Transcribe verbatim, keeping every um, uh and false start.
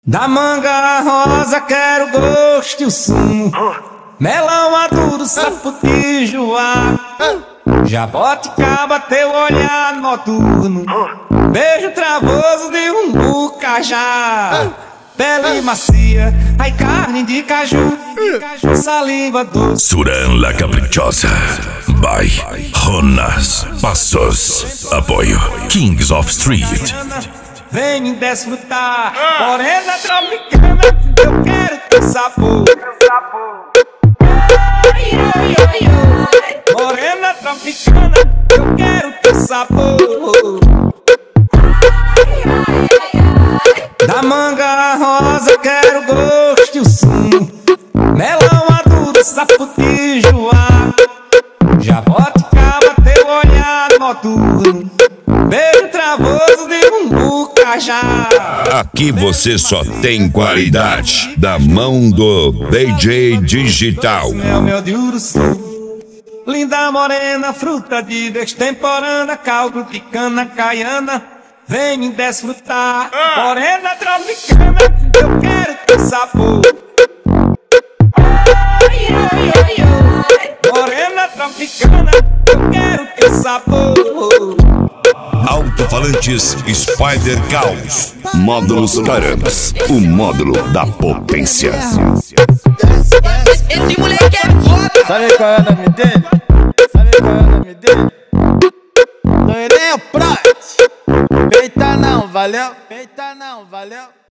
Da manga rosa quero gosto e o sumo, melão maduro, saputijoá, jaboticaba teu olhar noturno, beijo travoso de um bucajá, pele macia, ai carne de caju, saliva doce. Suran La Caprichosa by Jonas Passos. Apoio Kings of Street. Vem desfrutar, morena tropicana, eu quero teu sabor. Morena tropicana, eu quero teu sabor. Da manga rosa quero gosto e o sumo, melão maduro, saputijoá, jaboticaba teu olhar noturno, beijo travoso de um bucajá. Aqui você só tem qualidade da mão do D J Digital. Mel, mel de Uruçu, linda morena, fruta de destemporânea, caldo de cana caiana, vem desfrutar. Morena tropicana, eu quero teu sabor. Morena tropicana, eu quero teu sabor. Alto-falantes Spider Caos. Módulos Caramps, o módulo da potência. Esse moleque é foda. Sabe qual é o nome dele? Sabe qual é o nome dele? Loirinho Prot. Peita não, valeu? Peita não, valeu?